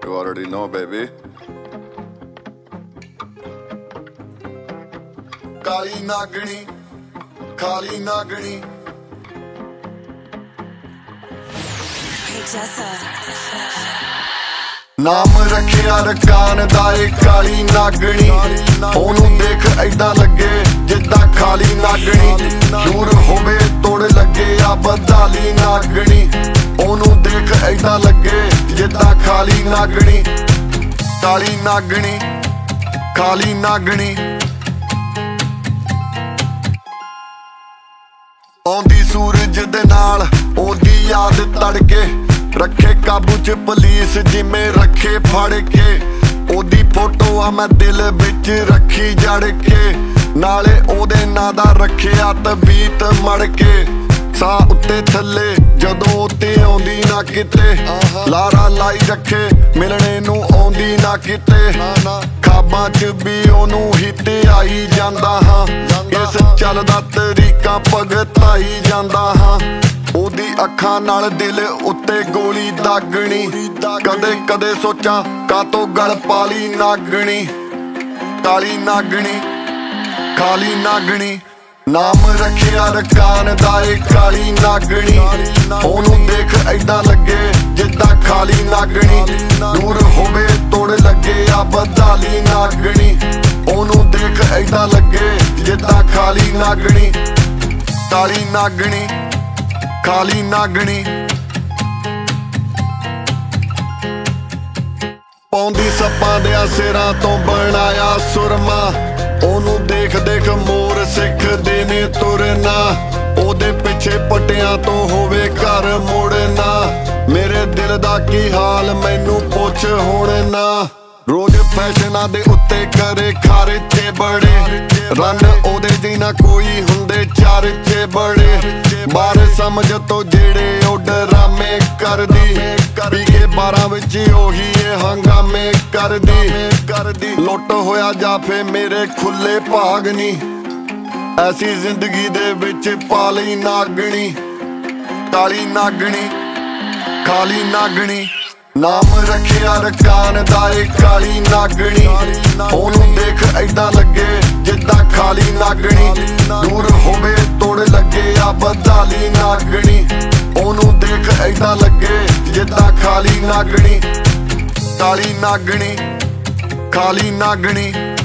You already know, baby. ਕਾਲੀ ਨਾਗਣੀ ਖਾਲੀ ਨਾਗਣੀ ਨਾਮ ਰੱਖਿਆ ਰਕਾਨ ਦਾ ਏ ਕਾਲੀ ਨਾਗਣੀ। ਉਹਨੂੰ ਦੇਖ ਏਦਾਂ ਲੱਗੇ ਜਿੱਦਾਂ ਖਾਲੀ ਨਾਗਣੀ। ਦੂਰ ਹੋਵੇ ਤੋੜ ਲੱਗੇ ਆ ਬਦਾਲੀ ਨਾਗਣੀ। ਉਹਨੂੰ ਦੇਖ ਏਦਾਂ ਲੱਗੇ ਜਿੱਦਾਂ ਖਾਲੀ ਨਾਗਣੀ। ਕਾਲੀ ਨਾਗਣੀ ਖਾਲੀ ਨਾਗਣੀ ਆਉਂਦੀ ਸੂਰਜ ਦੇ ਨਾਲ ਉਹਦੀ ਯਾਦ ਤੜਕੇ ਰੱਖੇ ਕਾਬੂ ਚ ਪੁਲਿਸ ਜਿਵੇਂ ਰੱਖੇ ਫੜ ਕੇ। ਉਹਦੀ ਫੋਟੋ ਆ ਮੈਂ ਦਿਲ ਵਿੱਚ ਰੱਖੀ ਜੜ ਕੇ ਨਾਲੇ ਉਹਦੇ ਨਾਂ ਦਾ ਰੱਖਿਆ ਤਬੀਤ ਮੜ ਕੇ। ਸਾਹ ਉੱਤੇ ਥੱਲੇ ਜਦੋਂ ਉੱਤੇ ਆਉਂਦੀ ਨਾ ਕਿਤੇ ਲਾਰਾ ਲਾਈ ਰੱਖੇ ਮਿਲਣੇ ਨੂੰ ਆਉਂਦੀ ਨਾ ਕਿਤੇ। ਖਾਬਾਂ ਚ ਵੀ ਉਹਨੂੰ ਹੀ ਤੇ ਆਈ ਜਾਂਦਾ ਹਾਂ ਇਸ ਚੱਲਦਾ ਤਰੀਕਾ ਭਗਤਾਈ ਜਾਂਦਾ ਹਾਂ। ਉਹਦੀ ਅੱਖਾਂ ਨਾਲ ਦਿਲ ਉੱਤੇ ਗੋਲੀ ਦਾਗਣੀ। ਕਦੇ ਕਦੇ ਸੋਚਾਂ ਕਾਤੋਂ ਗਲ ਪਾਲੀ ਨਾਗਣੀ। ਕਾਲੀ ਨਾਗਣੀ ਖਾਲੀ ਨਾਗਣੀ ਨਾਮ ਰੱਖਿਆ ਰਕਾਨ ਦਾ ਏ ਕਾਲੀ ਨਾਗਣੀ। ਉਹਨੂੰ ਦੇਖ ਏਦਾਂ ਲੱਗੇ ਜਿੱਦਾਂ ਖਾਲੀ ਨਾਗਣੀ। ਦੂਰ ਹੋਵੇ ਤੋੜ ਲੱਗੇ ਆ ਬਦਾਲੀ ਨਾਗਣੀ। ਉਹਨੂੰ ਦੇਖ ਏਦਾਂ ਲੱਗੇ ਜਿੱਦਾਂ ਖਾਲੀ ਨਾਗਣੀ। ਕਾਲੀ ਨਾਗਣੀ ਖਾਲੀ ਨਾਗਣੀ ਪਾਉਂਦੀ ਸੱਪਾਂ ਦੇ ਸਿਰਾਂ ਤੋਂ ਬਣਾਇਆ ਸੁਰਮਾ। ਉਹਨੂੰ ਦੇਖ ਦੇਖ ਮੋਰ ਸਿੱਖਦੇ ਨੇ ਤੁਰਨਾ। ਉਹਦੇ ਪਿੱਛੇ ਪੱਟਿਆਂ ਤੋਂ ਹੋਵੇ ਘਰ ਮੁੜਨਾ। ਮੇਰੇ ਦਿਲ ਦਾ ਕੀ ਹਾਲ ਮੈਨੂੰ ਪੁੱਛ ਹੁਣ ਨਾ। ਰੋਜ਼ ਫੈਸ਼ਨਾਂ ਦੇ ਉੱਤੇ ਕਰੇ ਖਰਚੇ ਬੜੇ ਰਨ ਉਹਦੇ ਜੀ ਨਾ ਕੋਈ ਹੁੰਦੇ ਚਰਚੇ ਬੜੇ। ਬਾਹਰ ਸਮਝ ਤੋਂ ਜਿਹੜੇ ਉਹ ਡਰਾਮੇ ਕਰਦੀ ਪੀ ਕੇ 12 ਵਿੱਚ ਉਹੀ ਇਹ ਹੰਗਾਮੇ ਕਰਦੀ। ਲੁੱਟ ਹੋਇਆ ਜਾਫੇ ਮੇਰੇ ਖੁੱਲੇ ਭਾਗ ਨੀ ਐਸੀ ਜ਼ਿੰਦਗੀ ਦੇ ਵਿੱਚ ਪਾ ਲਈ ਨਾਗਣੀ। ਕਾਲੀ ਨਾਗਣੀ ਖਾਲੀ ਨਾਗਣੀ ਨਾਮ ਰੱਖਿਆ ਰਕਾਨ ਦਾ ਏ ਕਾਲੀ ਨਾਗਣੀ। ਉਹਨੂੰ ਦੇਖ ਏਦਾਂ ਲੱਗੇ ਜਿੱਦਾਂ ਖਾਲੀ ਨਾਗਣੀ। ਦੂਰ ਹੋਵੇ ਤੋੜ ਲੱਗੇ ਆ ਬਦਾਲੀ ਨਾਗਣੀ। ਉਹਨੂੰ ਦੇਖ ਏਦਾਂ ਲੱਗੇ ਜਿੱਦਾਂ ਖਾਲੀ ਨਾਗਣੀ। ਕਾਲੀ ਨਾਗਣੀ ਖਾਲੀ ਨਾਗਣੀ